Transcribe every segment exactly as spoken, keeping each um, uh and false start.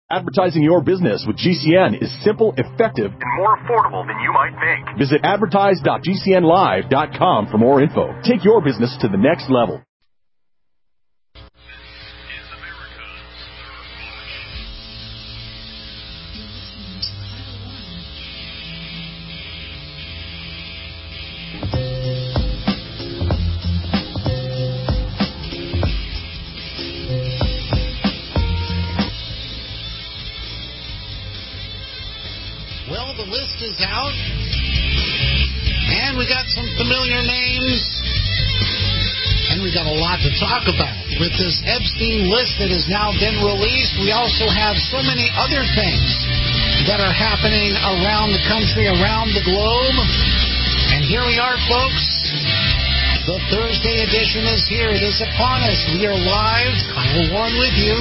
Advertising your business with G C N is simple, effective, and more affordable than you might think. Visit advertise dot g c n live dot com for more info. Take your business to the next level. Well, the list is out, and we got some familiar names, and we got a lot to talk about. With this Epstein list that has now been released, we also have so many other things that are happening around the country, around the globe. And here we are, folks. The Thursday edition is here. It is upon us. We are live. Kyle Warren with you.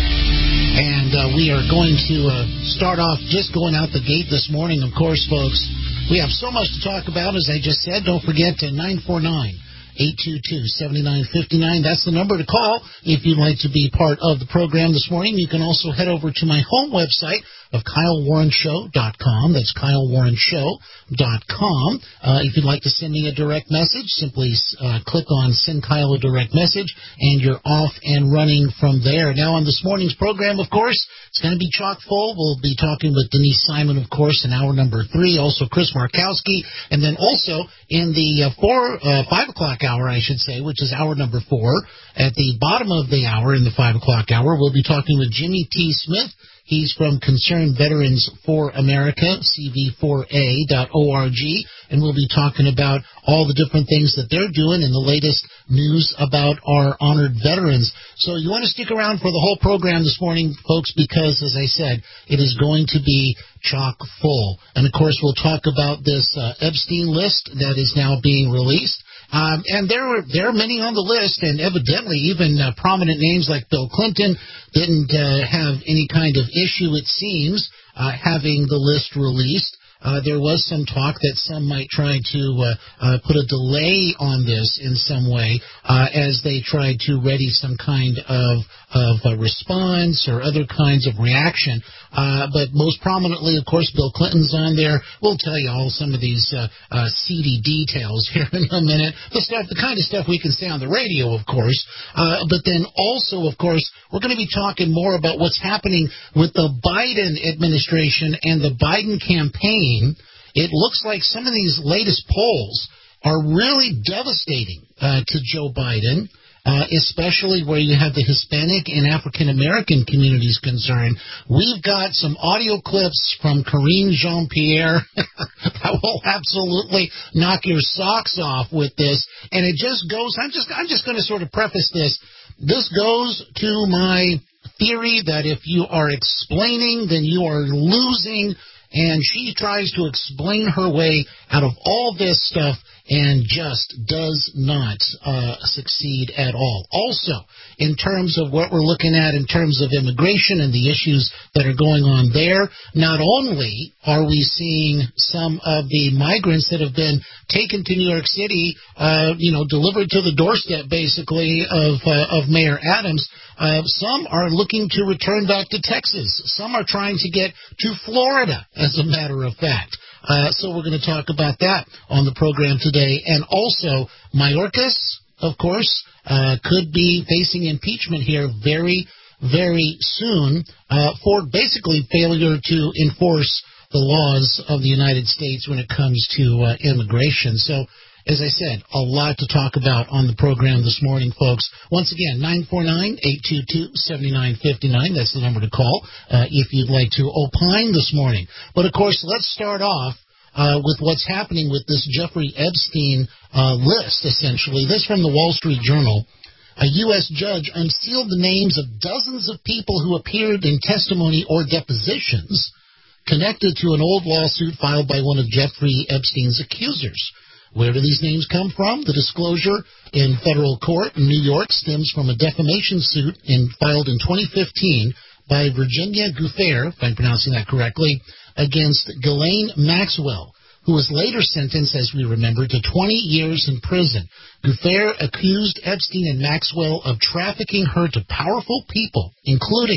And uh, we are going to uh, start off just going out the gate this morning, of course, folks. We have so much to talk about, as I just said. Don't forget to nine four nine, eight two two, seven nine five nine. That's the number to call if you'd like to be part of the program this morning. You can also head over to my home website of kyle warren show dot com. That's kyle warren show dot com. Uh, if you'd like to send me a direct message, simply uh, click on Send Kyle a Direct Message, and you're off and running from there. Now, on this morning's program, of course, it's going to be chock full. We'll be talking with Denise Simon, of course, in hour number three. Also, Chris Markowski. And then also in the uh, four, uh, five o'clock hour, I should say, which is hour number four, at the bottom of the hour, in the five o'clock hour, we'll be talking with Jimmy T. Smith. He's from Concerned Veterans for America, c v four a dot org, and we'll be talking about all the different things that they're doing and the latest news about our honored veterans. So you want to stick around for the whole program this morning, folks, because, as I said, it is going to be chock full. And, of course, we'll talk about this uh, Epstein list that is now being released. Um, and there were there are many on the list, and evidently even uh, prominent names like Bill Clinton didn't uh, have any kind of issue, it seems, uh, having the list released. Uh, there was some talk that some might try to uh, uh, put a delay on this in some way uh, as they tried to ready some kind of of a response or other kinds of reaction. Uh, but most prominently, of course, Bill Clinton's on there. We'll tell you all some of these uh, uh, seedy details here in a minute. The stuff, the kind of stuff we can say on the radio, of course. Uh, but then also, of course, we're going to be talking more about what's happening with the Biden administration and the Biden campaign. It looks like some of these latest polls are really devastating uh, to Joe Biden. Uh, especially where you have the Hispanic and African-American communities concerned. We've got some audio clips from Karine Jean-Pierre that will absolutely knock your socks off with this. And it just goes, I'm just, I'm just going to sort of preface this. This goes to my theory that if you are explaining, then you are losing. And she tries to explain her way out of all this stuff and just does not uh, succeed at all. Also, in terms of what we're looking at in terms of immigration and the issues that are going on there, not only are we seeing some of the migrants that have been taken to New York City, uh, you know, delivered to the doorstep, basically, of, uh, of Mayor Adams, Uh, some are looking to return back to Texas. Some are trying to get to Florida, as a matter of fact. Uh, so we're going to talk about that on the program today. And also, Mayorkas, of course, uh, could be facing impeachment here very, very soon uh, for basically failure to enforce the laws of the United States when it comes to uh, immigration. So, as I said, a lot to talk about on the program this morning, folks. Once again, nine four nine, eight two two, seven nine five nine. That's the number to call uh, if you'd like to opine this morning. But, of course, let's start off uh, with what's happening with this Jeffrey Epstein uh, list, essentially. This from the Wall Street Journal. A U S judge unsealed the names of dozens of people who appeared in testimony or depositions connected to an old lawsuit filed by one of Jeffrey Epstein's accusers. Where do these names come from? The disclosure in federal court in New York stems from a defamation suit in, filed in twenty fifteen by Virginia Giuffre, if I'm pronouncing that correctly, against Ghislaine Maxwell, who was later sentenced, as we remember, to twenty years in prison. Giuffre accused Epstein and Maxwell of trafficking her to powerful people, including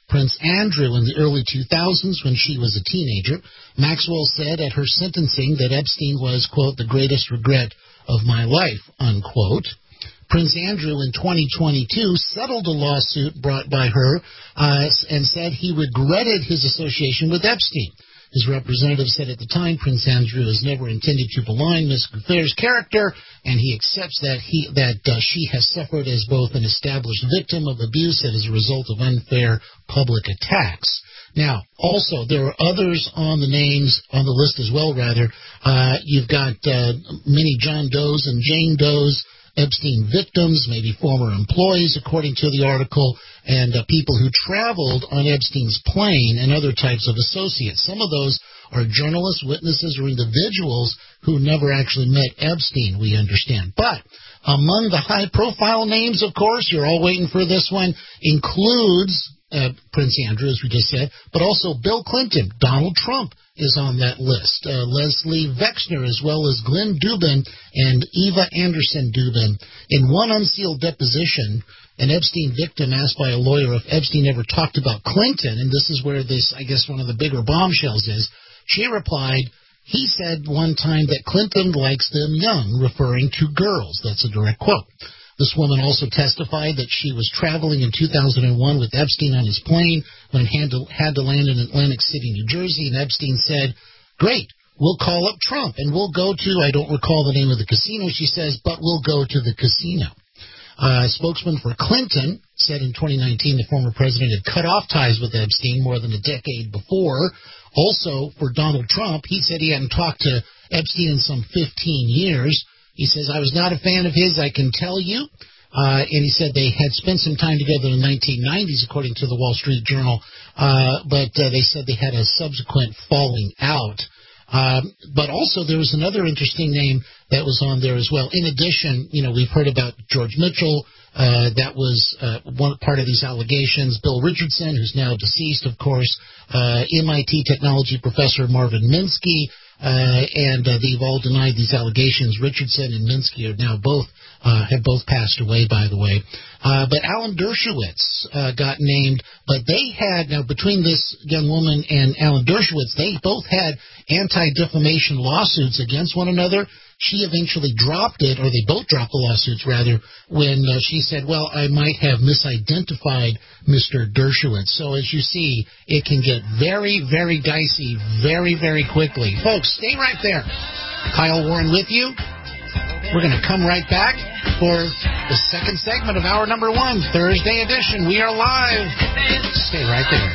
Prince Andrew in the early two thousands when she was a teenager. Maxwell said at her sentencing that Epstein was, quote, the greatest regret of my life, unquote. Prince Andrew in twenty twenty-two settled a lawsuit brought by her uh, and said he regretted his association with Epstein. His representative said at the time Prince Andrew has never intended to malign Miz Guffair's character, and he accepts that he that uh, she has suffered as both an established victim of abuse and as a result of unfair public attacks. Now, also, there are others on the names, on the list as well, rather. Uh, you've got uh, many John Does and Jane Does, Epstein victims, maybe former employees, according to the article, and uh, people who traveled on Epstein's plane and other types of associates. Some of those are journalists, witnesses, or individuals who never actually met Epstein, we understand. But among the high-profile names, of course, you're all waiting for this one, includes uh, Prince Andrew, as we just said, but also Bill Clinton, Donald Trump is on that list, uh, Leslie Wexner, as well as Glenn Dubin and Eva Anderson Dubin. In one unsealed deposition, an Epstein victim asked by a lawyer if Epstein ever talked about Clinton, and this is where this, I guess, one of the bigger bombshells is, she replied, he said one time that Clinton likes them young, referring to girls. That's a direct quote. This woman also testified that she was traveling in two thousand one with Epstein on his plane when it had to, had to land in Atlantic City, New Jersey, and Epstein said, great, we'll call up Trump, and we'll go to, I don't recall the name of the casino, she says, but we'll go to the casino. Uh, a spokesman for Clinton said in twenty nineteen the former president had cut off ties with Epstein more than a decade before. Also, for Donald Trump, he said he hadn't talked to Epstein in some fifteen years. He says, I was not a fan of his, I can tell you. Uh, and he said they had spent some time together in the nineteen nineties, according to the Wall Street Journal. Uh, but uh, they said they had a subsequent falling out. Um, but also there was another interesting name that was on there as well. In addition, you know, we've heard about George Mitchell. Uh, that was uh, one part of these allegations. Bill Richardson, who's now deceased, of course. Uh, M I T technology professor Marvin Minsky. Uh, and uh, they've all denied these allegations. Richardson and Minsky are now both uh, have both passed away, by the way. Uh, but Alan Dershowitz uh, got named, but they had, now between this young woman and Alan Dershowitz, they both had anti-defamation lawsuits against one another. She eventually dropped it, or they both dropped the lawsuits, rather, when uh, she said, well, I might have misidentified Mister Dershowitz. So as you see, it can get very, very dicey very, very quickly. Folks, stay right there. Kyle Warren with you. We're going to come right back for the second segment of hour number one, Thursday edition. We are live. Stay right there.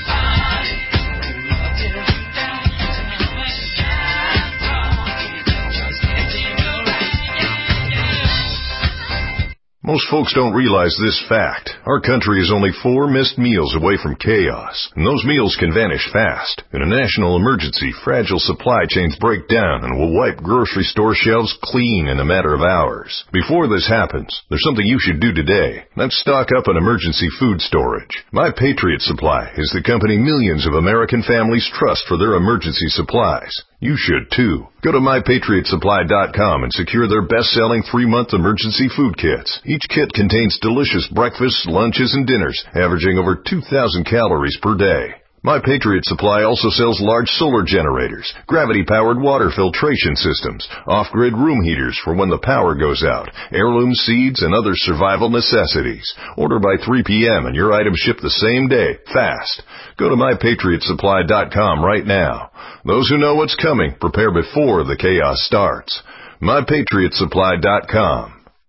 Most folks don't realize this fact. Our country is only four missed meals away from chaos, and those meals can vanish fast. In a national emergency, fragile supply chains break down and will wipe grocery store shelves clean in a matter of hours. Before this happens, there's something you should do today. That's stock up on emergency food storage. My Patriot Supply is the company millions of American families trust for their emergency supplies. You should, too. Go to my patriot supply dot com and secure their best-selling three-month emergency food kits. Each kit contains delicious breakfasts, lunches, and dinners, averaging over two thousand calories per day. My Patriot Supply also sells large solar generators, gravity-powered water filtration systems, off-grid room heaters for when the power goes out, heirloom seeds, and other survival necessities. Order by three p.m. and your items ship the same day, fast. Go to my patriot supply dot com right now. Those who know what's coming prepare before the chaos starts. my patriot supply dot com.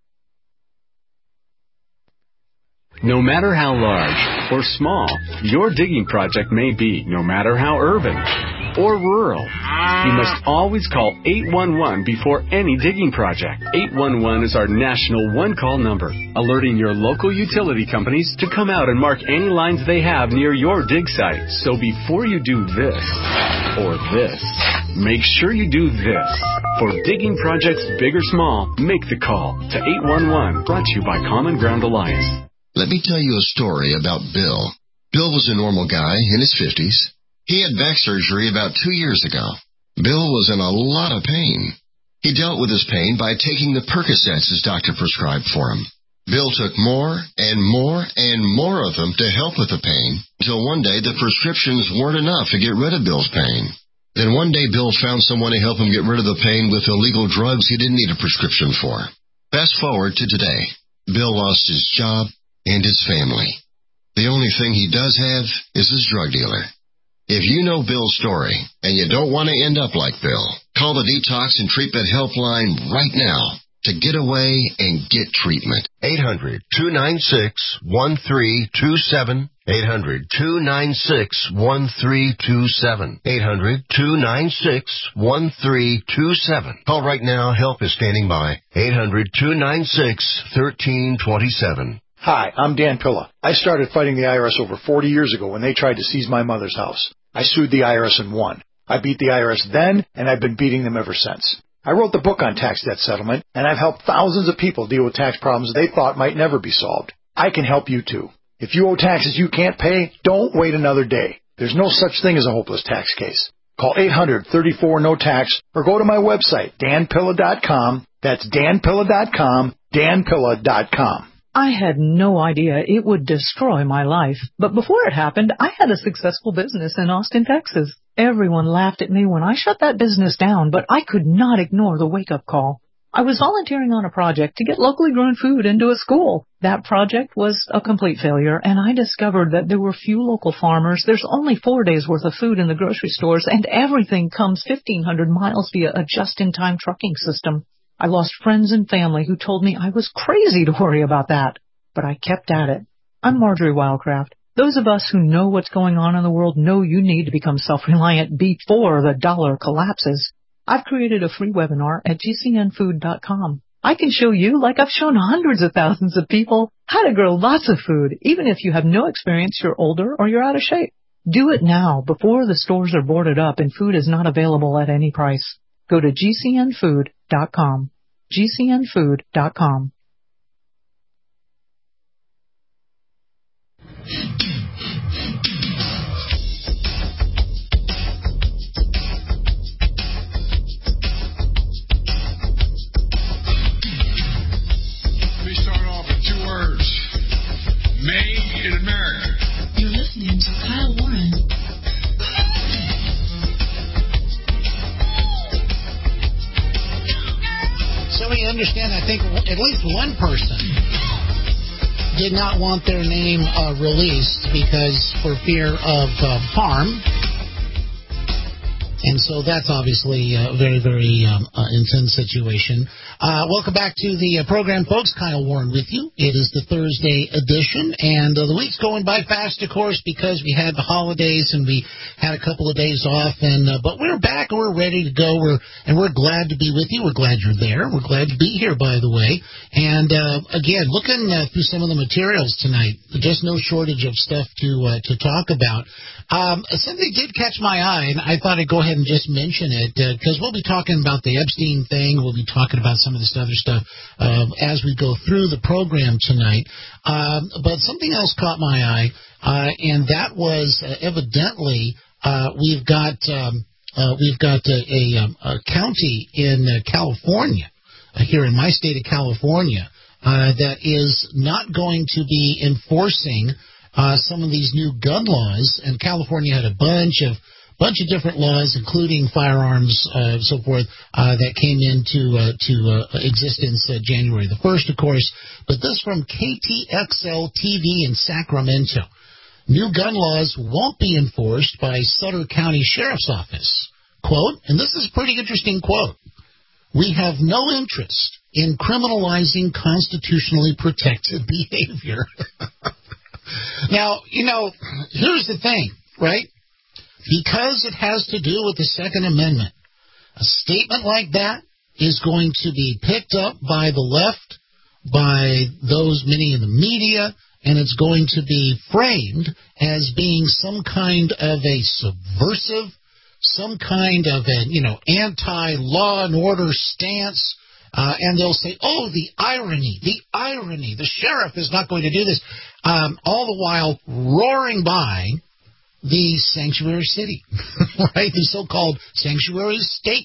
No matter how large or small your digging project may be, no matter how urban or rural, you must always call eight one one before any digging project. eight one one is our national one-call number, alerting your local utility companies to come out and mark any lines they have near your dig site. So before you do this or this, make sure you do this. For digging projects big or small, make the call to eight one one, brought to you by Common Ground Alliance. Let me tell you a story about Bill. Bill was a normal guy in his fifties. He had back surgery about two years ago. Bill was in a lot of pain. He dealt with his pain by taking the Percocets his doctor prescribed for him. Bill took more and more and more of them to help with the pain, until one day the prescriptions weren't enough to get rid of Bill's pain. Then one day Bill found someone to help him get rid of the pain with illegal drugs he didn't need a prescription for. Fast forward to today. Bill lost his job and his family. The only thing he does have is his drug dealer. If you know Bill's story and you don't want to end up like Bill, call the Detox and Treatment Helpline right now to get away and get treatment. eight hundred, two nine six, one three two seven. eight hundred, two nine six, one three two seven. eight hundred, two nine six, one three two seven. Call right now. Help is standing by. eight hundred, two nine six, one three two seven. Hi, I'm Dan Pilla. I started fighting the I R S over forty years ago when they tried to seize my mother's house. I sued the I R S and won. I beat the I R S then, and I've been beating them ever since. I wrote the book on tax debt settlement, and I've helped thousands of people deal with tax problems they thought might never be solved. I can help you too. If you owe taxes you can't pay, don't wait another day. There's no such thing as a hopeless tax case. Call eight hundred, thirty-four, no tax or go to my website, dan pilla dot com. That's dan pilla dot com, dan pilla dot com. I had no idea it would destroy my life, but before it happened, I had a successful business in Austin, Texas. Everyone laughed at me when I shut that business down, but I could not ignore the wake-up call. I was volunteering on a project to get locally grown food into a school. That project was a complete failure, and I discovered that there were few local farmers. There's only four days' worth of food in the grocery stores, and everything comes fifteen hundred miles via a just-in-time trucking system. I lost friends and family who told me I was crazy to worry about that, but I kept at it. I'm Marjorie Wildcraft. Those of us who know what's going on in the world know you need to become self-reliant before the dollar collapses. I've created a free webinar at g c n food dot com. I can show you, like I've shown hundreds of thousands of people, how to grow lots of food, even if you have no experience, you're older, or you're out of shape. Do it now, before the stores are boarded up and food is not available at any price. Go to g c n food dot com. g c n food dot com. Made in America. You're listening to Kyle Warren. So we understand, I think at least one person did not want their name uh, released because for fear of uh, harm. And so that's obviously a very, very um, uh, intense situation. Uh, welcome back to the uh, program, folks. Kyle Warren with you. It is the Thursday edition, and uh, the week's going by fast, of course, because we had the holidays and we had a couple of days off. And uh, but we're back and we're ready to go. We're and we're glad to be with you. We're glad you're there. We're glad to be here, by the way. And uh, again, looking uh, through some of the materials tonight, just no shortage of stuff to uh, to talk about. Um, something did catch my eye, and I thought I'd go ahead and just mention it, because uh, we'll be talking about the Epstein thing. We'll be talking about some of this other stuff uh, as we go through the program tonight. Um, but something else caught my eye, uh, and that was uh, evidently uh, we've got um, uh, we've got a, a, a county in uh, California, uh, here in my state of California, uh, that is not going to be enforcing Uh, some of these new gun laws, and California had a bunch of bunch of different laws, including firearms, uh, so forth, uh, that came into uh, to uh, existence uh, January the first, of course. But this from K T X L T V in Sacramento. New gun laws won't be enforced by Sutter County Sheriff's Office. Quote, and this is a pretty interesting quote, "We have no interest in criminalizing constitutionally protected behavior." Now, you know, here's the thing, right? Because it has to do with the Second Amendment, a statement like that is going to be picked up by the left, by those many in the media, and it's going to be framed as being some kind of a subversive, some kind of a, you know, anti-law and order stance. Uh, and they'll say, oh, the irony, the irony, the sheriff is not going to do this, um, all the while roaring by the sanctuary city, right, the so-called sanctuary state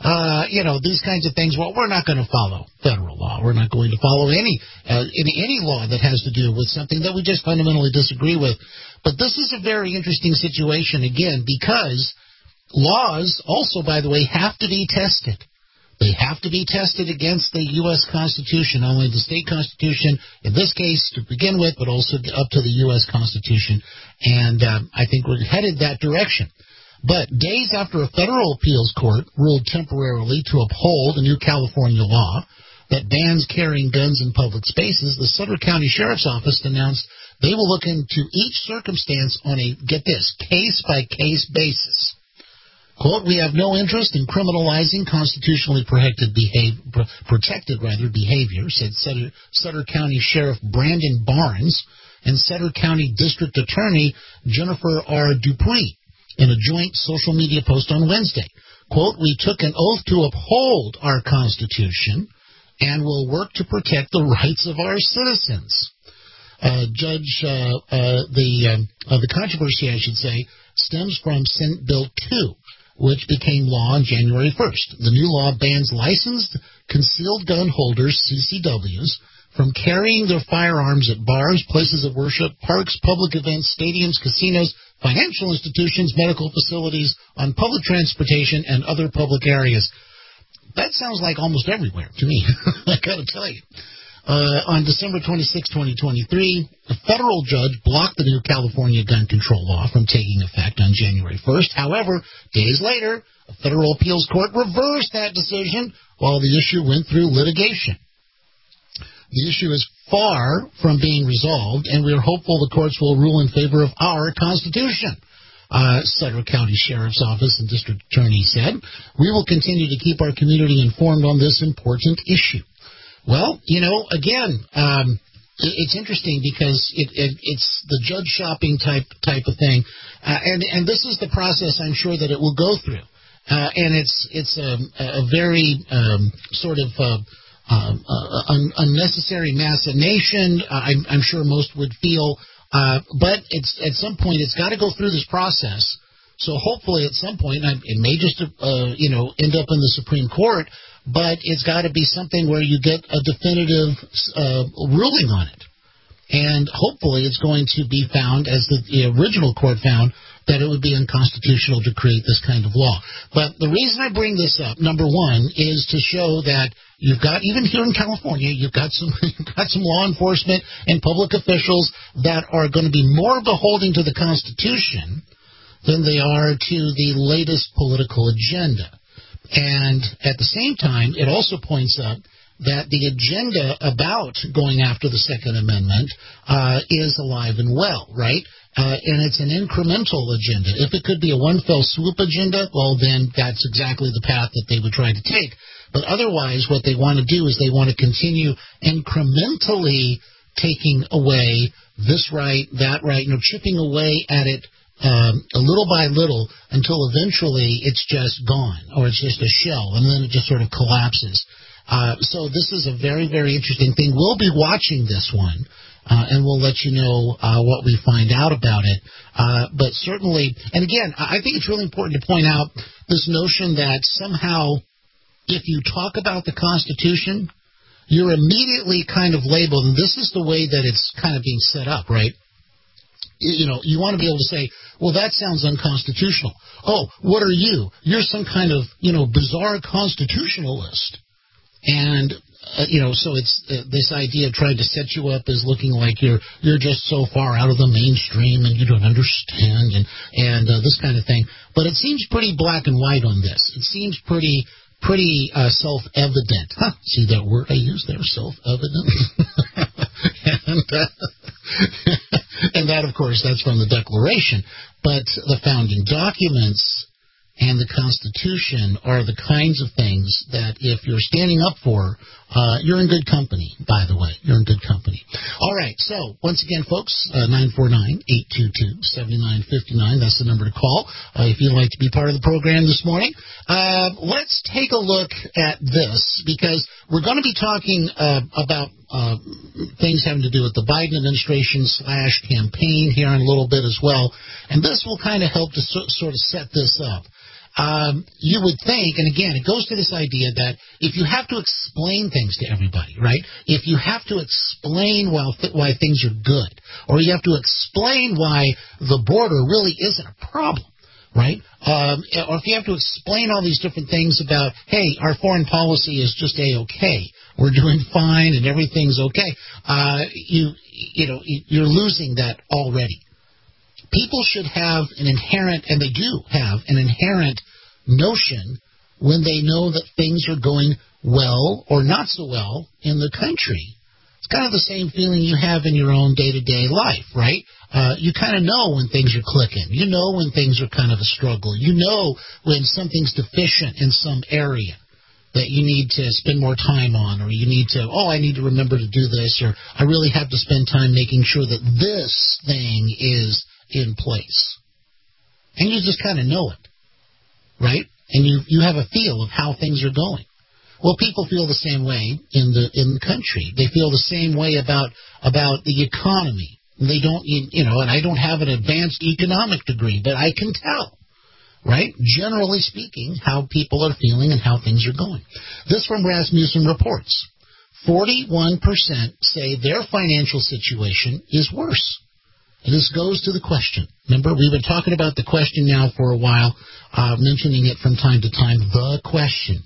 uh, you know, these kinds of things. Well, we're not going to follow federal law. We're not going to follow any, uh, any any law that has to do with something that we just fundamentally disagree with. But this is a very interesting situation, again, because laws also, by the way, have to be tested. They have to be tested against the U S Constitution, not only the state Constitution, in this case, to begin with, but also up to the U S Constitution. And um, I think we're headed that direction. But days after a federal appeals court ruled temporarily to uphold a new California law that bans carrying guns in public spaces, the Sutter County Sheriff's Office announced they will look into each circumstance on a, get this, case-by-case basis. Quote, we have no interest in criminalizing constitutionally protected, behave, protected rather, behavior, said Sutter, Sutter County Sheriff Brandon Barnes and Sutter County District Attorney Jennifer R. Dupree in a joint social media post on Wednesday. Quote, we took an oath to uphold our Constitution and will work to protect the rights of our citizens. Uh, Judge, uh, uh, the, um, uh, the controversy, I should say, stems from Senate Bill two, which became law on January first. The new law bans licensed concealed gun holders, C C Ws, from carrying their firearms at bars, places of worship, parks, public events, stadiums, casinos, financial institutions, medical facilities, on public transportation, and other public areas. That sounds like almost everywhere to me, I gotta tell you. Uh, on December twenty-sixth, twenty twenty-three, a federal judge blocked the new California gun control law from taking effect on January first. However, days later, a federal appeals court reversed that decision while the issue went through litigation. The issue is far from being resolved, and we are hopeful the courts will rule in favor of our Constitution. Uh, Sutter County Sheriff's Office and District Attorney said, we will continue to keep our community informed on this important issue. Well, you know, again, um, it's interesting because it, it, it's the judge shopping type type of thing, uh, and and this is the process I'm sure that it will go through, uh, and it's it's a, a very um, sort of uh, uh, uh, un- unnecessary machination. Uh, I'm, I'm sure most would feel, uh, but it's at some point it's got to go through this process. So hopefully at some point, it may just uh, you know end up in the Supreme Court. But it's got to be something where you get a definitive uh, ruling on it. And hopefully it's going to be found, as the, the original court found, that it would be unconstitutional to create this kind of law. But the reason I bring this up, number one, is to show that you've got, even here in California, you've got some you've got some law enforcement and public officials that are going to be more beholden to the Constitution than they are to the latest political agenda. And at the same time, it also points out that the agenda about going after the Second Amendment uh, is alive and well, right? Uh, and it's an incremental agenda. If it could be a one-fell-swoop agenda, well, then that's exactly the path that they would try to take. But otherwise, what they want to do is they want to continue incrementally taking away this right, that right, you know, chipping away at it Um, a little by little until eventually it's just gone, or it's just a shell, and then it just sort of collapses. Uh, so this is a very, very interesting thing. We'll be watching this one, uh, and we'll let you know uh, what we find out about it. Uh, but certainly, and again, I think it's really important to point out this notion that somehow if you talk about the Constitution, you're immediately kind of labeled, and this is the way that it's kind of being set up, right? You know, you want to be able to say, well, that sounds unconstitutional. Oh, what are you? You're some kind of, you know, bizarre constitutionalist. And, uh, you know, so it's uh, this idea of trying to set you up as looking like you're you're just so far out of the mainstream and you don't understand and, and uh, this kind of thing. But it seems pretty black and white on this. It seems pretty pretty uh, self-evident. Huh, see that word I used there, self-evident? and, uh, and that, of course, that's from the Declaration. But the founding documents and the Constitution are the kinds of things that if you're standing up for, uh, you're in good company, by the way. You're in good company. All right, so once again, folks, uh, nine four nine, eight two two, seven nine five nine, that's the number to call uh, if you'd like to be part of the program this morning. Uh, let's take a look at this, because we're going to be talking uh, about uh, things having to do with the Biden administration slash campaign here in a little bit as well, and this will kind of help to so- sort of set this up. um, you would think, and again, it goes to this idea that if you have to explain things to everybody, right? If you have to explain why, why things are good, or you have to explain why the border really isn't a problem, right? Um, or if you have to explain all these different things about, hey, our foreign policy is just A-okay, we're doing fine and everything's okay, uh, you, you know, you're losing that already. People should have an inherent, and they do have an inherent notion when they know that things are going well or not so well in the country. It's kind of the same feeling you have in your own day-to-day life, right? Uh, you kind of know when things are clicking. You know when things are kind of a struggle. You know when something's deficient in some area that you need to spend more time on, or you need to, oh, I need to remember to do this, or I really have to spend time making sure that this thing is in place. And you just kind of know it, right? And you, you have a feel of how things are going. Well, people feel the same way in the in the country. They feel the same way about about the economy. They don't, you, you know, and I don't have an advanced economic degree, but I can tell, right? Generally speaking, how people are feeling and how things are going. This from Rasmussen reports. forty-one percent say their financial situation is worse. And this goes to the question. Remember, we've been talking about the question now for a while, uh, mentioning it from time to time, the question.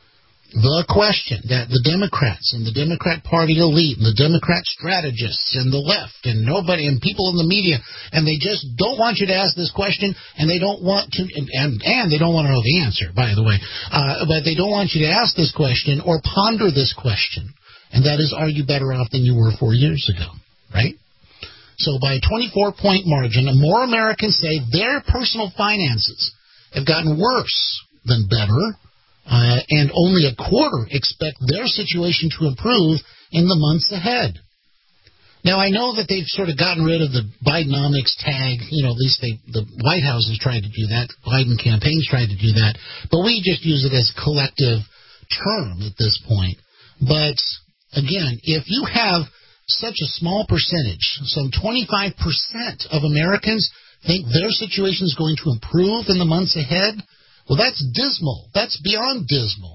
The question that the Democrats and the Democrat Party elite and the Democrat strategists and the left and nobody and people in the media, and they just don't want you to ask this question, and they don't want to, and, and, and they don't want to know the answer, by the way, uh, but they don't want you to ask this question or ponder this question, and that is, are you better off than you were four years ago, right? So by a twenty-four point margin, more Americans say their personal finances have gotten worse than better, uh, and only a quarter expect their situation to improve in the months ahead. Now, I know that they've sort of gotten rid of the Bidenomics tag. You know, at least they, the White House has tried to do that. Biden campaign's tried to do that. But we just use it as a collective term at this point. But, again, if you have such a small percentage, some twenty-five percent of Americans think their situation is going to improve in the months ahead, well, that's dismal. That's beyond dismal.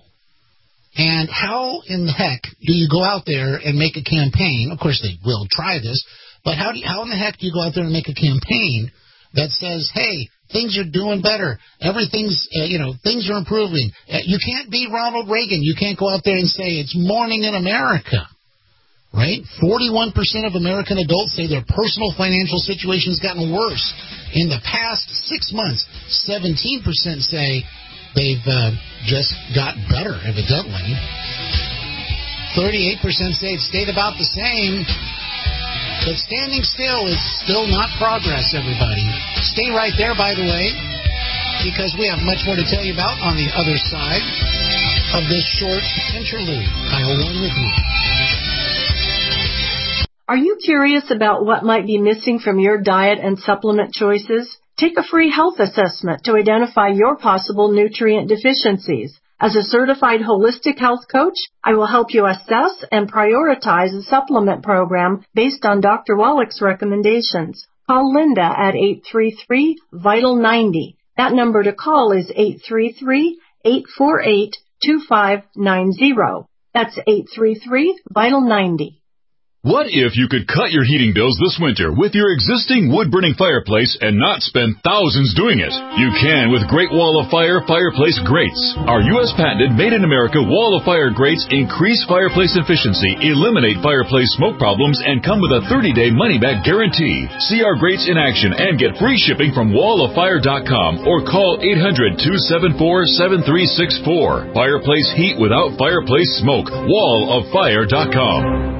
And how in the heck do you go out there and make a campaign? Of course, they will try this, but how do you, how in the heck do you go out there and make a campaign that says, hey, things are doing better, everything's, uh, you know, things are improving? Uh, you can't be Ronald Reagan. You can't go out there and say it's morning in America. Right? forty-one percent of American adults say their personal financial situation has gotten worse in the past six months. seventeen percent say they've uh, just got better, evidently. thirty-eight percent say it stayed about the same. But standing still is still not progress, everybody. Stay right there, by the way, because we have much more to tell you about on the other side of this short interlude. Kyle Warren with you. Are you curious about what might be missing from your diet and supplement choices? Take a free health assessment to identify your possible nutrient deficiencies. As a certified holistic health coach, I will help you assess and prioritize a supplement program based on Doctor Wallach's recommendations. Call Linda at eight three three, vital ninety. That number to call is eight three three, eight four eight, two five nine zero. That's eight three three, vital ninety. What if you could cut your heating bills this winter with your existing wood-burning fireplace and not spend thousands doing it? You can with Great Wall of Fire fireplace grates. Our U S patented made-in-America Wall of Fire grates increase fireplace efficiency, eliminate fireplace smoke problems, and come with a thirty-day money-back guarantee. See our grates in action and get free shipping from wall of fire dot com or call eight hundred, two seven four, seven three six four. Fireplace heat without fireplace smoke. wall of fire dot com.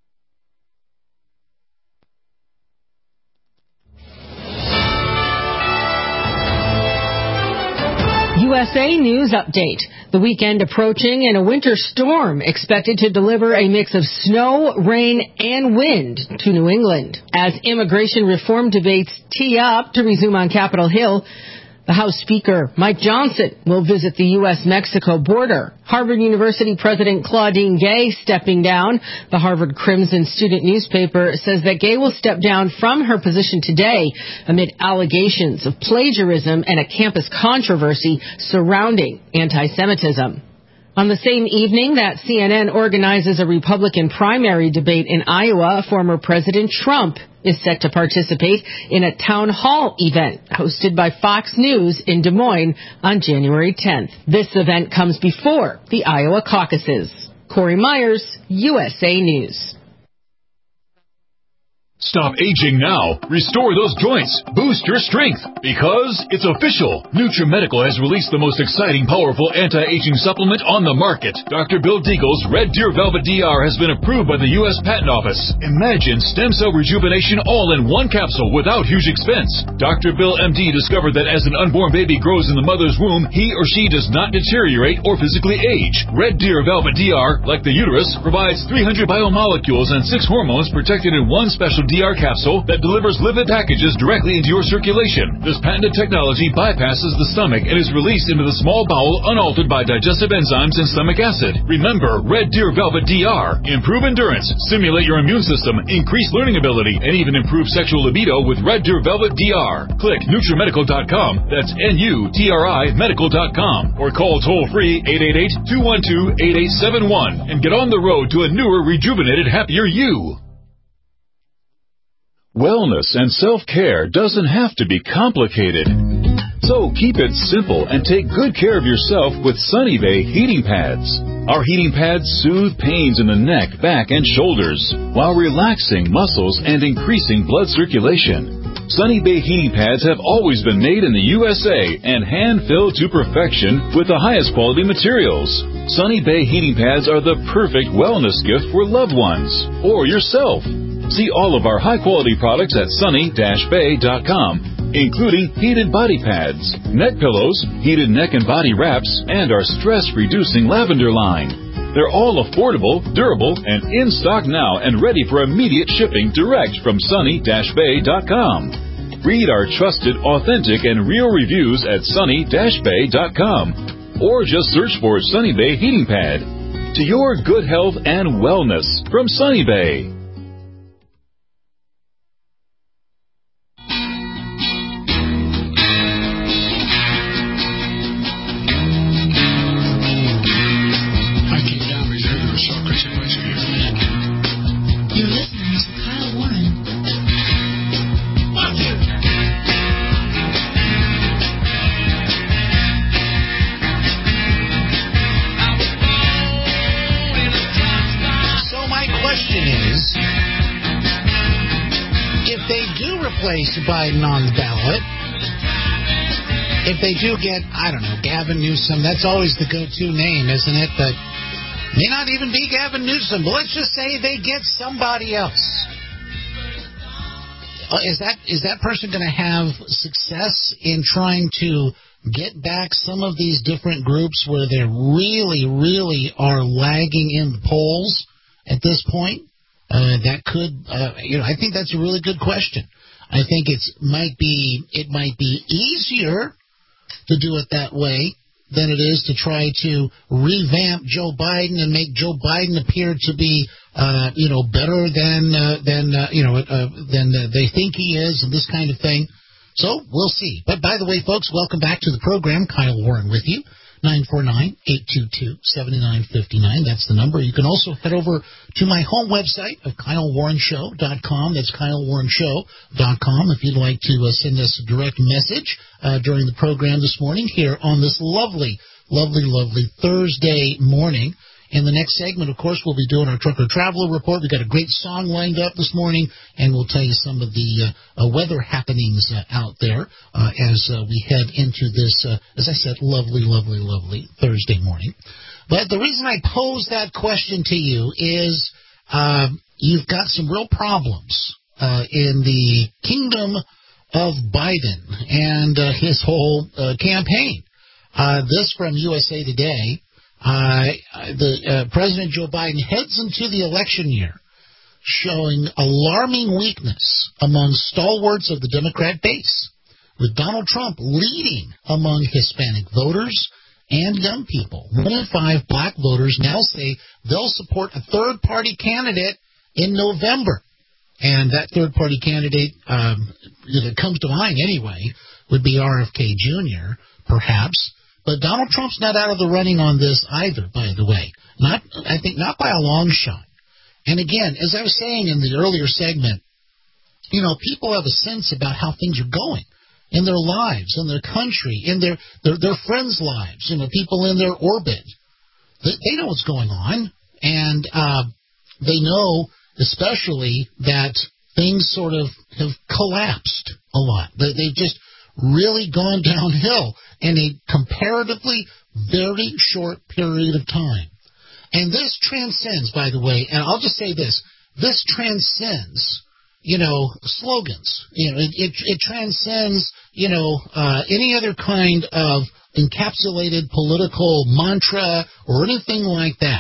U S A News Update. The weekend approaching and a winter storm expected to deliver a mix of snow, rain, and wind to New England. As immigration reform debates tee up to resume on Capitol Hill, The House Speaker, Mike Johnson, will visit the U S Mexico border. Harvard University President Claudine Gay stepping down. The Harvard Crimson student newspaper says that Gay will step down from her position today amid allegations of plagiarism and a campus controversy surrounding anti-Semitism. On the same evening that C N N organizes a Republican primary debate in Iowa, former President Trump is set to participate in a town hall event hosted by Fox News in Des Moines on January tenth. This event comes before the Iowa caucuses. Corey Myers, U S A News. Stop aging now. Restore those joints. Boost your strength. Because it's official. NutriMedical has released the most exciting, powerful anti-aging supplement on the market. Doctor Bill Deagle's Red Deer Velvet D R has been approved by the U S Patent Office. Imagine stem cell rejuvenation all in one capsule without huge expense. Doctor Bill M D discovered that as an unborn baby grows in the mother's womb, he or she does not deteriorate or physically age. Red Deer Velvet D R, like the uterus, provides three hundred biomolecules and six hormones protected in one special D R capsule that delivers lipid packages directly into your circulation. This patented technology bypasses the stomach and is released into the small bowel unaltered by digestive enzymes and stomach acid. Remember, Red Deer Velvet D R. Improve endurance, stimulate your immune system, increase learning ability, and even improve sexual libido with Red Deer Velvet D R. Click NutriMedical dot com, that's N U T R I medical dot com, or call toll-free eight eight eight, two one two, eight eight seven one and get on the road to a newer, rejuvenated, happier you. Wellness and self-care doesn't have to be complicated. So keep it simple and take good care of yourself with Sunny Bay heating pads. Our heating pads soothe pains in the neck, back, and shoulders while relaxing muscles and increasing blood circulation. Sunny Bay heating pads have always been made in the U S A and hand-filled to perfection with the highest quality materials. Sunny Bay heating pads are the perfect wellness gift for loved ones or yourself. See all of our high-quality products at sunny dash bay dot com, including heated body pads, neck pillows, heated neck and body wraps, and our stress-reducing lavender line. They're all affordable, durable, and in stock now and ready for immediate shipping direct from sunny dash bay dot com. Read our trusted, authentic, and real reviews at sunny dash bay dot com, or just search for Sunny Bay Heating Pad. To your good health and wellness from Sunny Bay. You're listening to Kyle Warren. So my question is, if they do replace Biden on the ballot, if they do get, I don't know, Gavin Newsom, that's always the go-to name, isn't it? But may not even be Gavin Newsom, but let's just say they get somebody else. Uh, is that is that person going to have success in trying to get back some of these different groups where they really, really are lagging in the polls at this point? Uh, that could, uh, you know, I think that's a really good question. I think it's might be it might be easier to do it that way than it is to try to revamp Joe Biden and make Joe Biden appear to be, uh, you know, better than uh, than uh, you know uh, than uh, they think he is, and this kind of thing. So we'll see. But by the way, folks, welcome back to the program. Kyle Warren with you. nine four nine, eight two two, seven nine five nine. That's the number. You can also head over to my home website of Kyle Warren Show dot com. That's Kyle Warren Show dot com if you'd like to uh, send us a direct message uh, during the program this morning here on this lovely, lovely, lovely Thursday morning. In the next segment, of course, we'll be doing our Trucker Traveler Report. We've got a great song lined up this morning, and we'll tell you some of the uh, uh, weather happenings uh, out there uh, as uh, we head into this, uh, as I said, lovely, lovely, lovely Thursday morning. But the reason I pose that question to you is uh, you've got some real problems uh, in the kingdom of Biden and uh, his whole uh, campaign. Uh, this from U S A Today. Uh, the uh, President Joe Biden heads into the election year showing alarming weakness among stalwarts of the Democrat base. with Donald Trump leading among Hispanic voters and young people. One in five black voters now say they'll support a third-party candidate in November. And that third-party candidate um, that comes to mind anyway would be R F K Junior, perhaps. But Donald Trump's not out of the running on this either, by the way. Not, I think not by a long shot. And again, as I was saying in the earlier segment, you know, people have a sense about how things are going in their lives, in their country, in their, their, their friends' lives, you know, people in their orbit. They, they know what's going on, and uh, they know especially that things sort of have collapsed a lot. They, they've just really gone downhill in a comparatively very short period of time. And this transcends, by the way, and I'll just say this, this transcends, you know, slogans. You know, it, it, it transcends, you know, uh, any other kind of encapsulated political mantra or anything like that.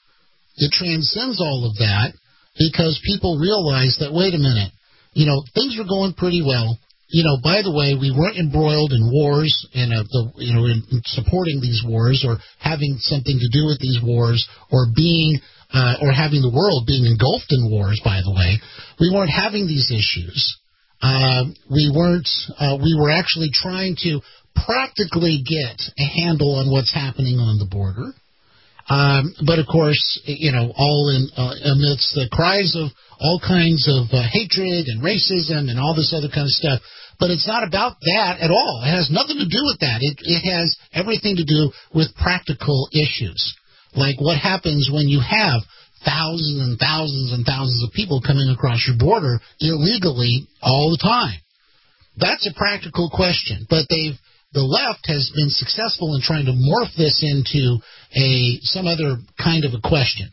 It transcends all of that because people realize that, wait a minute, you know, things are going pretty well. You know, by the way, we weren't embroiled in wars and, uh, the, you know, in, in supporting these wars or having something to do with these wars or being uh, or having the world being engulfed in wars, by the way. We weren't having these issues. Uh, we weren't, uh, we were actually trying to practically get a handle on what's happening on the border. Um, but, of course, you know, all in uh, amidst the cries of all kinds of uh, hatred and racism and all this other kind of stuff. But it's not about that at all. It has nothing to do with that. It, it has everything to do with practical issues, like what happens when you have thousands and thousands and thousands of people coming across your border illegally all the time. That's a practical question, but they've the left has been successful in trying to morph this into a some other kind of a question.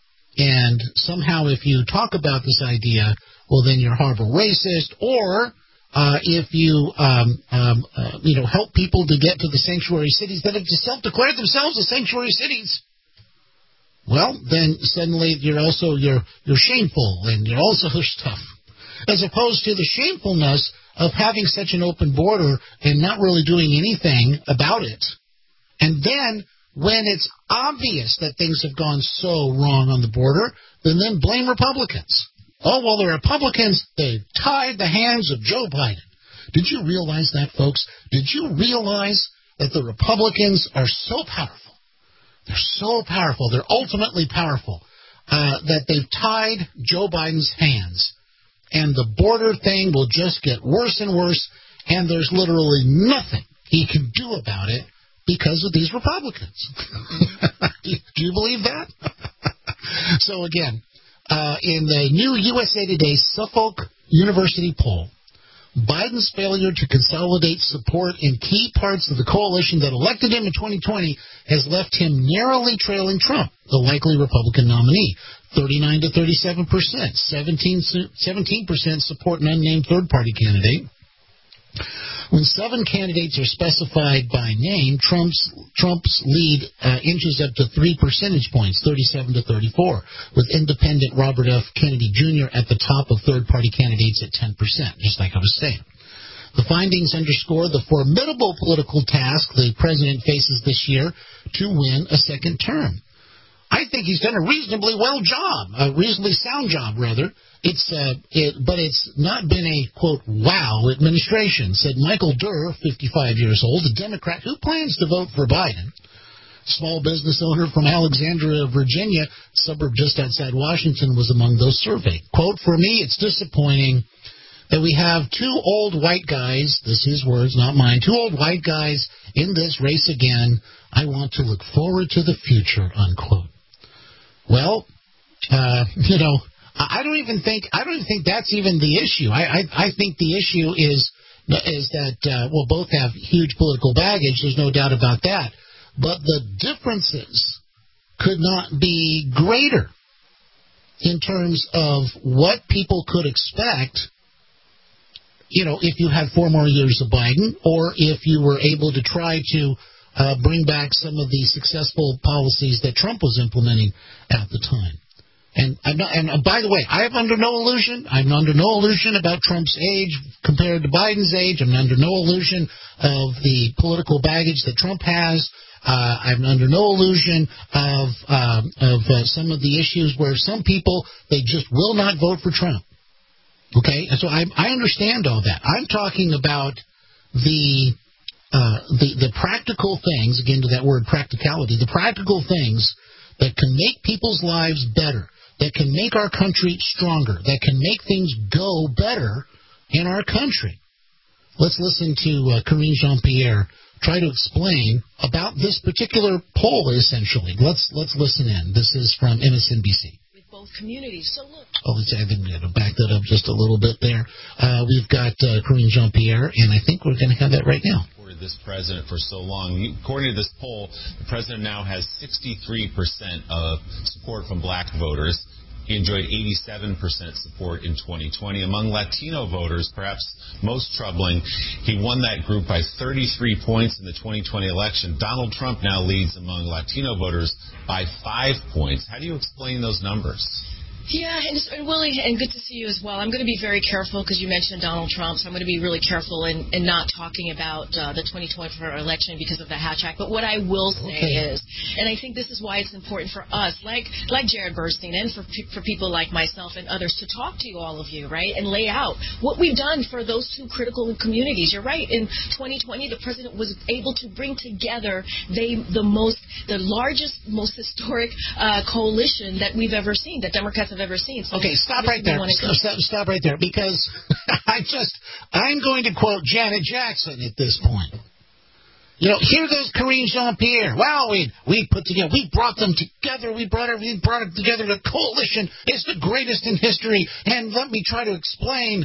And somehow if you talk about this idea, well, then you're horrible racist, or uh, if you um, um, uh, you know help people to get to the sanctuary cities that have self-declared themselves as sanctuary cities, well, then suddenly you're also you're you're shameful and you're also stuff, as opposed to the shamefulness of having such an open border and not really doing anything about it. And then when it's obvious that things have gone so wrong on the border, then then blame Republicans. Oh, well, the Republicans, they tied the hands of Joe Biden. Did you realize that, folks? Did you realize that the Republicans are so powerful? They're so powerful. They're ultimately powerful uh, that they've tied Joe Biden's hands. And the border thing will just get worse and worse, and there's literally nothing he can do about it because of these Republicans. do, you, do you believe that? So again, uh, in the new U S A Today Suffolk University poll, Biden's failure to consolidate support in key parts of the coalition that elected him in twenty twenty has left him narrowly trailing Trump, the likely Republican nominee. thirty-nine to thirty-seven percent, seventeen percent support an unnamed third-party candidate. When seven candidates are specified by name, Trump's Trump's lead uh, inches up to three percentage points, thirty-seven to thirty-four, with independent Robert F. Kennedy Junior at the top of third-party candidates at ten percent, just like I was saying. The findings underscore the formidable political task the president faces this year to win a second term. I think he's done a reasonably well job, a reasonably sound job, rather. It's, uh, it, but it's not been a, quote, wow administration, said Michael Durr, fifty-five years old, a Democrat who plans to vote for Biden. Small business owner from Alexandria, Virginia, suburb just outside Washington, was among those surveyed. Quote, for me, it's disappointing that we have two old white guys, this is his words, not mine, two old white guys in this race again. I want to look forward to the future, unquote. Well, uh, you know, I don't even think I don't even think that's even the issue. I I, I think the issue is is that uh, we'll both have huge political baggage. There's no doubt about that. But the differences could not be greater in terms of what people could expect. You know, if you had four more years of Biden, or if you were able to try to Uh, bring back some of the successful policies that Trump was implementing at the time. And I'm not, and uh, by the way, I am under no illusion. I'm under no illusion about Trump's age compared to Biden's age. I'm under no illusion of the political baggage that Trump has. Uh, I'm under no illusion of um, of uh, some of the issues where some people, they just will not vote for Trump. Okay, and so I, I understand all that. I'm talking about the uh, the the practical things. Again, to that word practicality, the practical things that can make people's lives better, that can make our country stronger, that can make things go better in our country. Let's listen to uh, Karine Jean-Pierre try to explain about this particular poll. Essentially, let's let's listen in. This is from M S N B C. Both communities. So look. Oh, let's, I think we got to back that up just a little bit there. Uh, we've got uh, Karine Jean-Pierre, and I think we're going to have that right now. This president for so long. According to this poll, the president now has sixty-three percent of support from black voters. He enjoyed eighty-seven percent support in twenty twenty. Among Latino voters, perhaps most troubling, he won that group by thirty-three points in the twenty twenty election. Donald Trump now leads among Latino voters by five points. How do you explain those numbers? Yeah, and, and Willie, and good to see you as well. I'm going to be very careful because you mentioned Donald Trump, so I'm going to be really careful in, in not talking about uh, the twenty twenty-four election because of the Hatch Act. But what I will say okay. is, and I think this is why it's important for us, like like Jared Bernstein, and for for people like myself and others, to talk to you, all of you, right, and lay out what we've done for those two critical communities. You're right. In twenty twenty, the president was able to bring together they the most, the largest, most historic uh, coalition that we've ever seen, that Democrats have ever seen. So okay, stop right there. Stop, stop right there, because I just, I'm going to quote Janet Jackson at this point. You know, here goes Karine Jean-Pierre. Wow, we we put together, we brought them together, we brought everything, brought it together. The coalition is the greatest in history. And let me try to explain.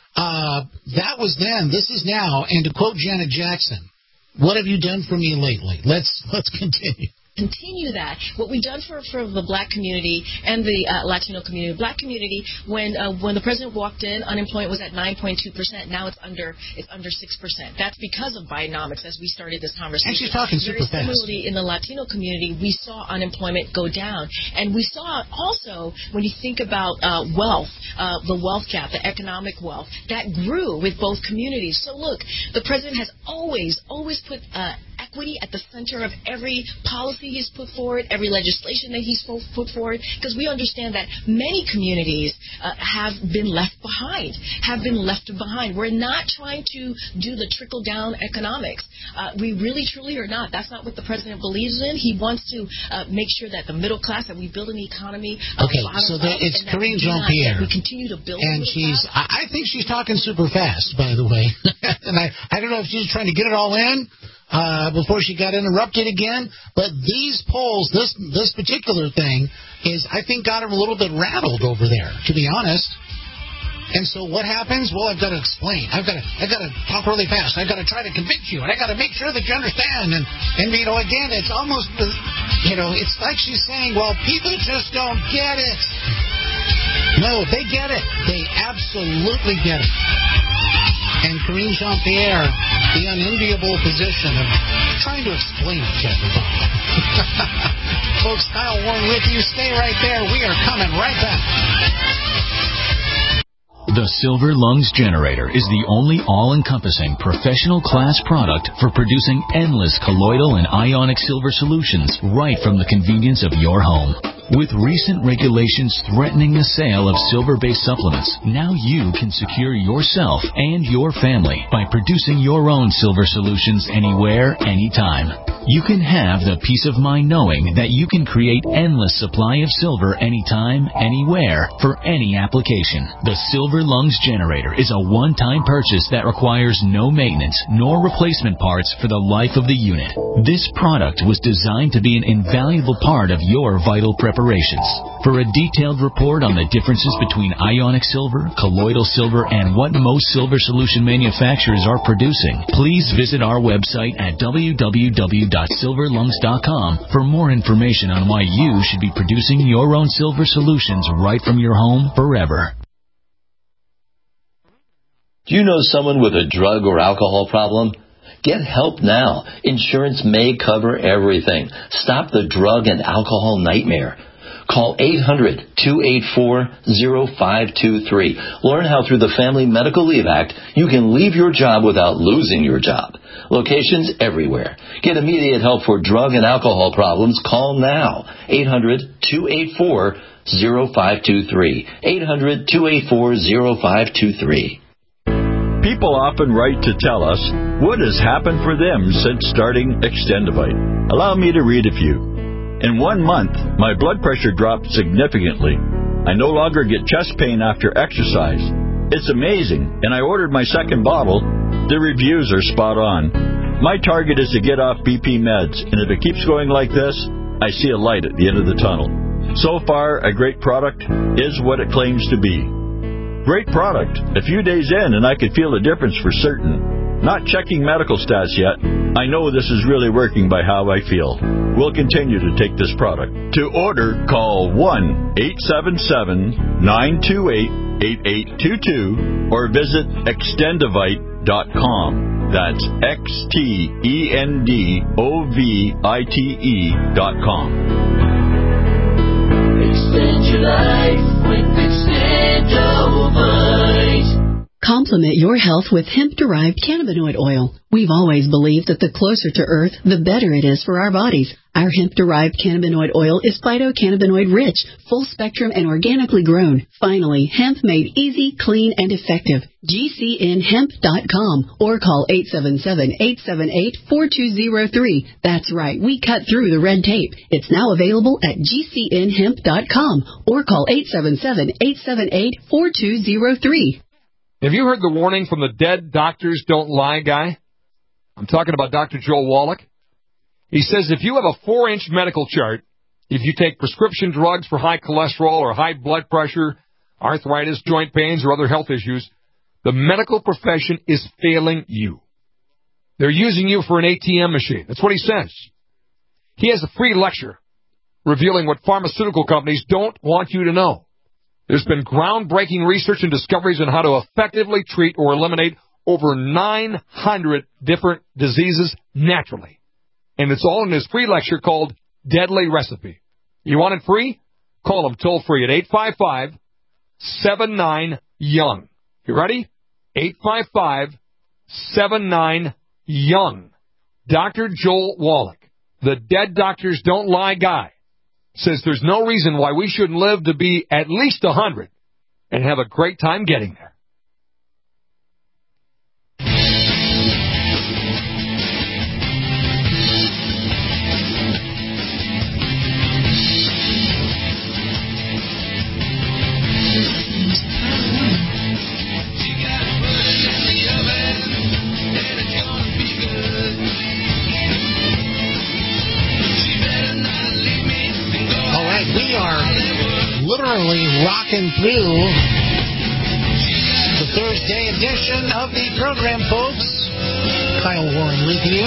Uh, that was then, this is now. And to quote Janet Jackson, what have you done for me lately? Let's let's continue. Continue that. What we've done for, for the black community and the uh, Latino community. Black community, when uh, when the president walked in, unemployment was at nine point two percent. Now it's under it's under six percent. That's because of Bidenomics, as we started this conversation. And she's talking super Very fast. Similarly, in the Latino community, we saw unemployment go down. And we saw also, when you think about uh, wealth, uh, the wealth gap, the economic wealth, that grew with both communities. So look, the president has always, always put uh, equity at the center of every policy he's put forward, every legislation that he's put forward, because we understand that many communities uh, have been left behind, have been left behind. We're not trying to do the trickle-down economics. Uh, we really, truly are not. That's not what the president believes in. He wants to uh, make sure that the middle class, that we build an economy. Okay, so that it's Karine Jean-Pierre. We continue to build and she's, class. I think she's talking super fast, by the way. And I, I don't know if she's trying to get it all in Uh, before she got interrupted again. But these polls, this this particular thing, is, I think, got her a little bit rattled over there, to be honest. And so what happens? Well, I've got to explain. I've got to I've got to talk really fast. I've got to try to convince you, and I've got to make sure that you understand. And, and you know, again, it's almost, you know, it's like she's saying, well, people just don't get it. No, they get it. They absolutely get it. And Karine Jean-Pierre, the unenviable position of trying to explain it to everybody. Folks, Kyle Warren with you. Stay right there. We are coming right back. The Silver Lungs Generator is the only all-encompassing professional class product for producing endless colloidal and ionic silver solutions right from the convenience of your home. With recent regulations threatening the sale of silver-based supplements, now you can secure yourself and your family by producing your own silver solutions anywhere, anytime. You can have the peace of mind knowing that you can create endless supply of silver anytime, anywhere, for any application. The Silver Lungs Generator is a one-time purchase that requires no maintenance nor replacement parts for the life of the unit. This product was designed to be an invaluable part of your vital preparations. For a detailed report on the differences between ionic silver, colloidal silver, and what most silver solution manufacturers are producing, please visit our website at w w w dot silver lungs dot com for more information on why you should be producing your own silver solutions right from your home forever. Do you know someone with a drug or alcohol problem? Get help now. Insurance may cover everything. Stop the drug and alcohol nightmare. Call eight hundred, two eight four, zero five two three. Learn how through the Family Medical Leave Act you can leave your job without losing your job. Locations everywhere. Get immediate help for drug and alcohol problems. Call now. eight hundred, two eight four, zero five two three. eight hundred, two eight four, zero five two three. People often write to tell us what has happened for them since starting Extendivite. Allow me to read a few. In one month, my blood pressure dropped significantly. I no longer get chest pain after exercise. It's amazing, and I ordered my second bottle. The reviews are spot on. My target is to get off B P meds, and if it keeps going like this, I see a light at the end of the tunnel. So far, a great product is what it claims to be. Great product. A few days in, and I could feel the difference for certain. Not checking medical stats yet. I know this is really working by how I feel. We'll continue to take this product. To order, call one eight seven seven, nine two eight, eight eight two two or visit extendivite dot com. That's X T E N D O V I T E dot com. Extend your life with Extendivite. Complement your health with hemp-derived cannabinoid oil. We've always believed that the closer to Earth, the better it is for our bodies. Our hemp-derived cannabinoid oil is phytocannabinoid-rich, full-spectrum, and organically grown. Finally, hemp made easy, clean, and effective. G C N hemp dot com or call eight seven seven, eight seven eight, four two zero three. That's right, we cut through the red tape. It's now available at G C N hemp dot com or call eight seven seven, eight seven eight, four two zero three. Have you heard the warning from the Dead Doctors Don't Lie guy? I'm talking about Doctor Joel Wallach. He says if you have a four-inch medical chart, if you take prescription drugs for high cholesterol or high blood pressure, arthritis, joint pains, or other health issues, the medical profession is failing you. They're using you for an A T M machine. That's what he says. He has a free lecture revealing what pharmaceutical companies don't want you to know. There's been groundbreaking research and discoveries on how to effectively treat or eliminate over nine hundred different diseases naturally. And it's all in his free lecture called Deadly Recipe. You want it free? Call him toll free at eight five five, seven nine, young. You ready? eight five five, seven nine, young. Doctor Joel Wallach, the Dead Doctors Don't Lie guy, says there's no reason why we shouldn't live to be at least one hundred and have a great time getting there. Literally rocking through the Thursday edition of the program, folks. Kyle Warren with you.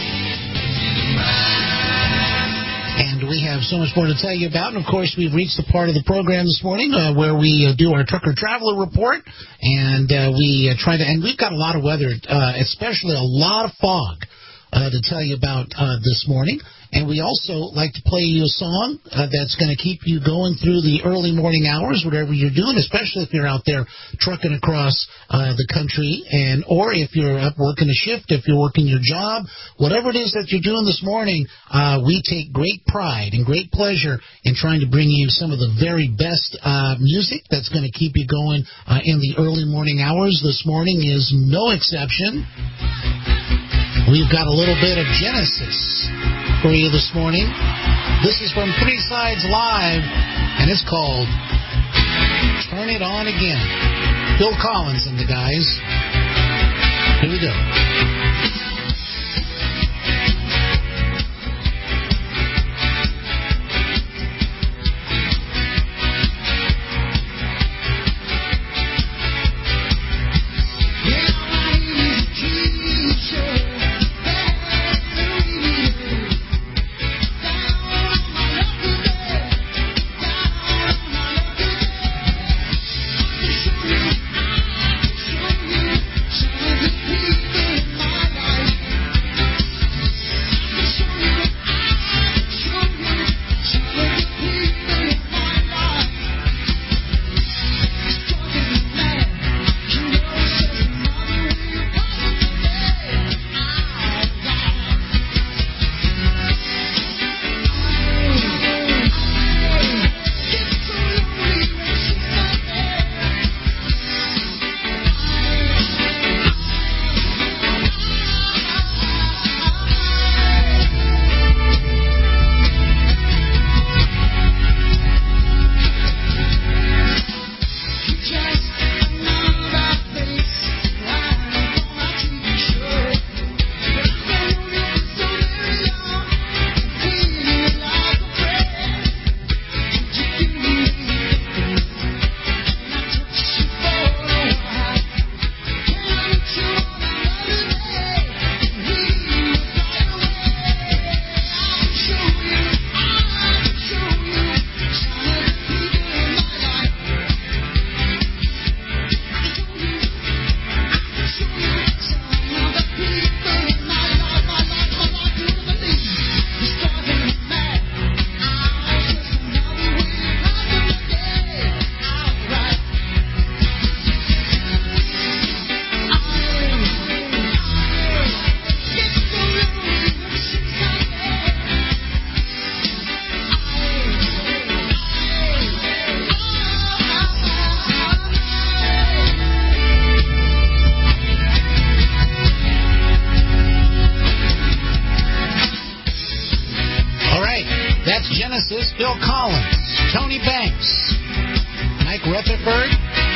And we have so much more to tell you about. And, of course, we've reached the part of the program this morning uh, where we uh, do our Trucker Traveler Report. And uh, we uh, try to, and we've got a lot of weather, uh, especially a lot of fog uh, to tell you about uh, this morning. And we also like to play you a song uh, that's going to keep you going through the early morning hours, whatever you're doing, especially if you're out there trucking across uh, the country, and or if you're up working a shift, if you're working your job, whatever it is that you're doing this morning, uh, we take great pride and great pleasure in trying to bring you some of the very best uh, music that's going to keep you going uh, in the early morning hours. This morning is no exception. We've got a little bit of Genesis for you this morning. This is from Three Sides Live, and it's called Turn It On Again. Phil Collins and the guys. Here we go. People Genesis, Bill Collins, Tony Banks, Mike Rutherford,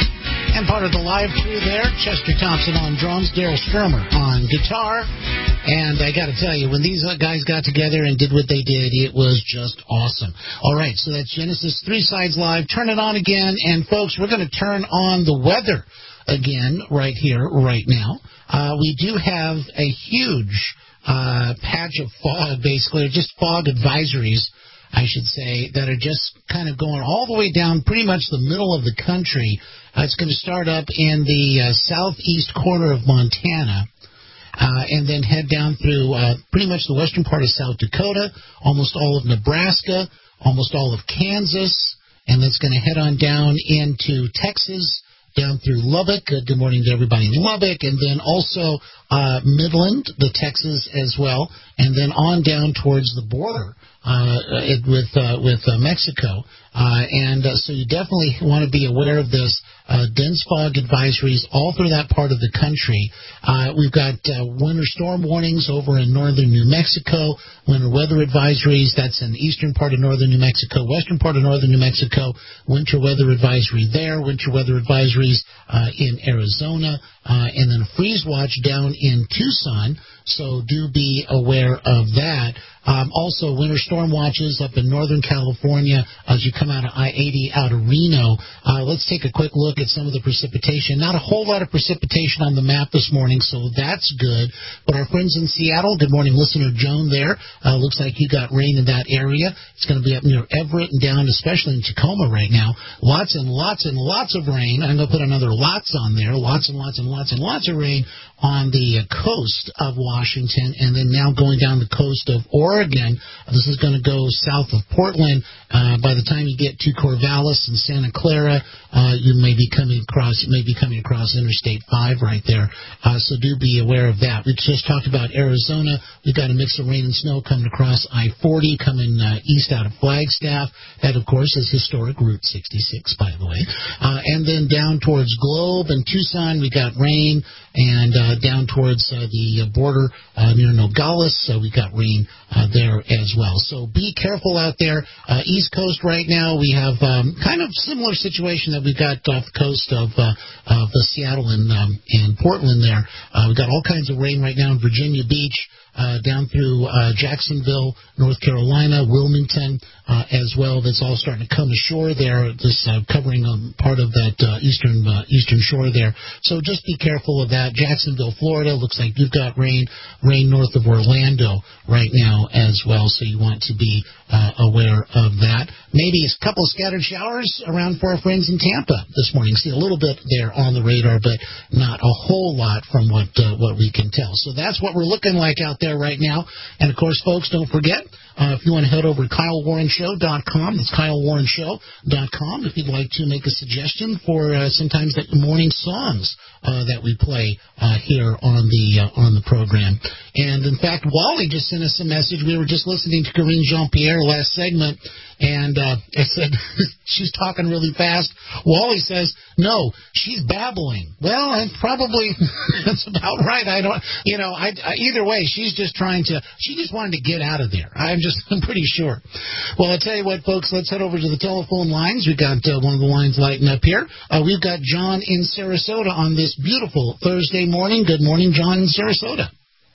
and part of the live crew there, Chester Thompson on drums, Daryl Sturmer on guitar. And I got to tell you, when these guys got together and did what they did, it was just awesome. All right, so that's Genesis Three Sides Live. Turn it on again. And, folks, we're going to turn on the weather again right here, right now. Uh, we do have a huge uh, patch of fog, basically, or just fog advisories, I should say, that are just kind of going all the way down pretty much the middle of the country. Uh, it's going to start up in the uh, southeast corner of Montana. Uh, and then head down through uh, pretty much the western part of South Dakota, almost all of Nebraska, almost all of Kansas, and that's going to head on down into Texas, down through Lubbock. Uh, good morning to everybody in Lubbock, and then also uh, Midland, the Texas as well, and then on down towards the border uh, it, with uh, with uh, Mexico. Uh, and uh, so you definitely want to be aware of this. Uh, dense fog advisories all through that part of the country. Uh, we've got uh, winter storm warnings over in northern New Mexico, winter weather advisories, that's in the eastern part of northern New Mexico, western part of northern New Mexico, winter weather advisory there, winter weather advisories uh, in Arizona, uh, and then a freeze watch down in Tucson, so do be aware of that. Um, also, winter storm watches up in Northern California as you come out of I eighty out of Reno. Uh, let's take a quick look at some of the precipitation. Not a whole lot of precipitation on the map this morning, so that's good. But our friends in Seattle, good morning, listener Joan there. Uh, looks like you got rain in that area. It's going to be up near Everett and down, especially in Tacoma right now. Lots and lots and lots of rain. I'm going to put another lots on there. Lots and lots and lots and lots of rain on the coast of Washington, and then now going down the coast of Oregon. This is going to go south of Portland. Uh, by the time you get to Corvallis and Santa Clara, uh, you may be coming across, you may be coming across Interstate five right there. Uh, so do be aware of that. We just talked about Arizona. We've got a mix of rain and snow coming across I forty, coming uh, east out of Flagstaff. That, of course, is historic Route sixty-six, by the way. Uh, and then down towards Globe and Tucson, we got rain, and uh, down towards uh, the border uh, near Nogales, so we got rain uh, there as well. So be careful out there. Uh, East Coast right now, we have um, kind of similar situation that we've got off the coast of, uh, of uh, Seattle and, um, and Portland there. Uh, we've got all kinds of rain right now in Virginia Beach, uh, down through uh, Jacksonville, North Carolina, Wilmington uh, as well. That's all starting to come ashore there, this uh, covering um, part of that uh, eastern uh, eastern shore there. So just be careful of that. Jacksonville, Florida, looks like you've got rain, rain north of Orlando right now as well, so you want to be uh, aware of that. Maybe a couple of scattered showers around for our friends in Tampa this morning. See a little bit there on the radar, but not a whole lot from what uh, what we can tell. So that's what we're looking like out there right now. And, of course, folks, don't forget, uh, if you want to head over to Kyle Warren Show dot com, that's Kyle Warren Show dot com, if you'd like to make a suggestion for uh, sometimes the morning songs uh, that we play uh, here on the uh, on the program. And, in fact, Wally just sent us a message. We were just listening to Corinne Jean-Pierre last segment, and uh, I said, she's talking really fast. Wally says, no, she's babbling. Well, and probably that's about right. I don't, you know, I, I, either way, she's just trying to, she just wanted to get out of there. I'm just, I'm pretty sure. Well, I'll tell you what, folks, let's head over to the telephone lines. We've got uh, one of the lines lighting up here. Uh, we've got John in Sarasota on this beautiful Thursday morning. Good morning, John in Sarasota.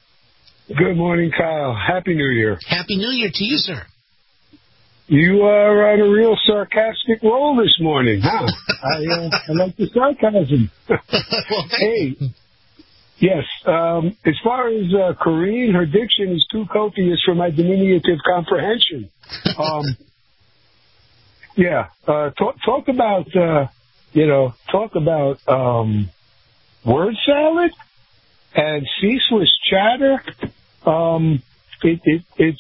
Good morning, Kyle. Happy New Year. Happy New Year to you, sir. You are on a real sarcastic roll this morning, huh? I, uh, I like the sarcasm. Well, hey, yes. Um, as far as uh, Corinne, her diction is too copious for my diminutive comprehension. Um, yeah. Uh, talk, talk about, uh, you know, talk about um, word salad and ceaseless chatter. Um, it, it, it's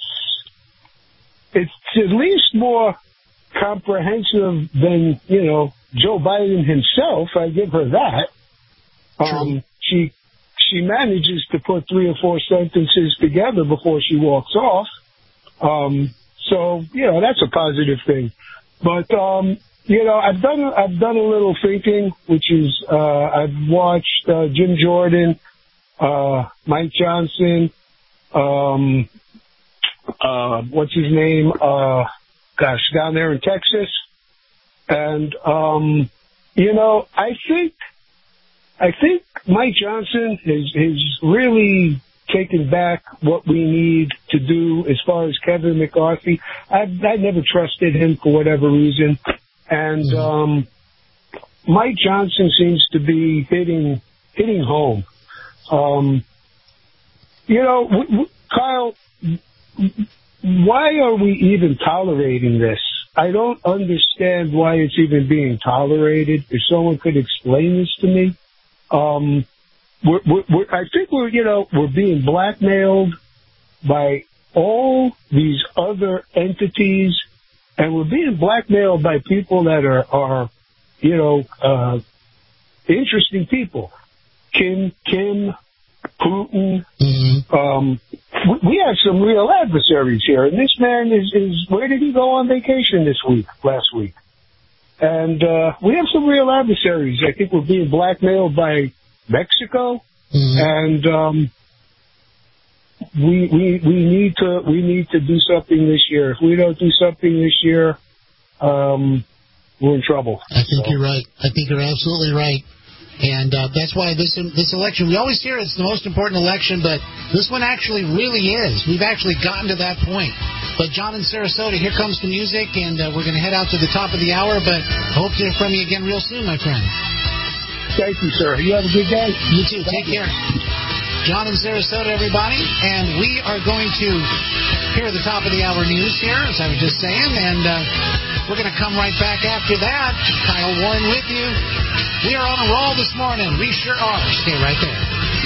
it's at least more comprehensive than, you know, Joe Biden himself. I give her that. Um, she she manages to put three or four sentences together before she walks off. Um, so you know that's a positive thing. But um, you know I've done I've done a little thinking, which is uh, I've watched uh, Jim Jordan, uh, Mike Johnson. Um, uh, what's his name? Uh, gosh, down there in Texas. And, um, you know, I think, I think Mike Johnson is, is really taken back what we need to do as far as Kevin McCarthy. I, I never trusted him for whatever reason. And, um, Mike Johnson seems to be hitting, hitting home. Um, you know, w- w- Kyle, why are we even tolerating this? I don't understand why it's even being tolerated. If someone could explain this to me. Um, we're, we're, we're, I think we're, you know, we're being blackmailed by all these other entities, and we're being blackmailed by people that are, are you know, uh, interesting people. Kim, Kim, Putin. Mm-hmm. Um, we, we have some real adversaries here, and this man is, is, where did he go on vacation this week, last week? And, uh, we have some real adversaries. I think we're being blackmailed by Mexico, mm-hmm. and, um, we, we, we need to, we need to do something this year. If we don't do something this year, um, we're in trouble. I think so. You're right. I think you're absolutely right. And uh, that's why this this election, we always hear it's the most important election, but this one actually really is. We've actually gotten to that point. But John in Sarasota, here comes the music, and uh, we're going to head out to the top of the hour, but I hope to hear from you again real soon, my friend. Thank you, sir. You have a good day. You too. Take care. John in Sarasota, everybody, and we are going to hear the top of the hour news here, as I was just saying, and uh, we're going to come right back after that. Kyle Warren with you. We are on a roll this morning. We sure are. Stay right there.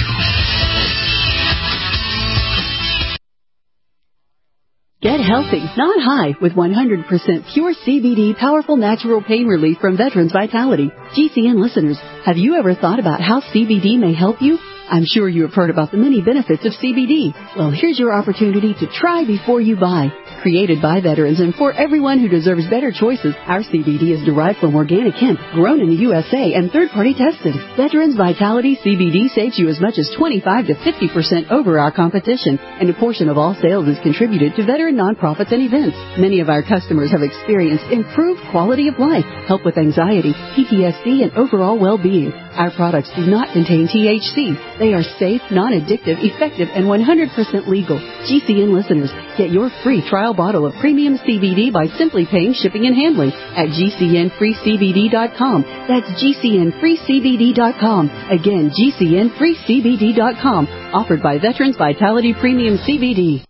Get healthy, not high, with one hundred percent pure C B D powerful natural pain relief from Veterans Vitality. G C N listeners, have you ever thought about how C B D may help you? I'm sure you have heard about the many benefits of C B D. Well, here's your opportunity to try before you buy. Created by veterans and for everyone who deserves better choices, our C B D is derived from organic hemp, grown in the U S A and third-party tested. Veterans Vitality C B D saves you as much as twenty-five to fifty percent over our competition, and a portion of all sales is contributed to veteran nonprofits and events. Many of our customers have experienced improved quality of life, help with anxiety, P T S D, and overall well-being. Our products do not contain T H C. They are safe, non-addictive, effective, and one hundred percent legal. G C N listeners, get your free trial bottle of premium C B D by simply paying shipping and handling at G C N free C B D dot com. That's G C N free C B D dot com. Again, G C N free C B D dot com. Offered by Veterans Vitality Premium C B D.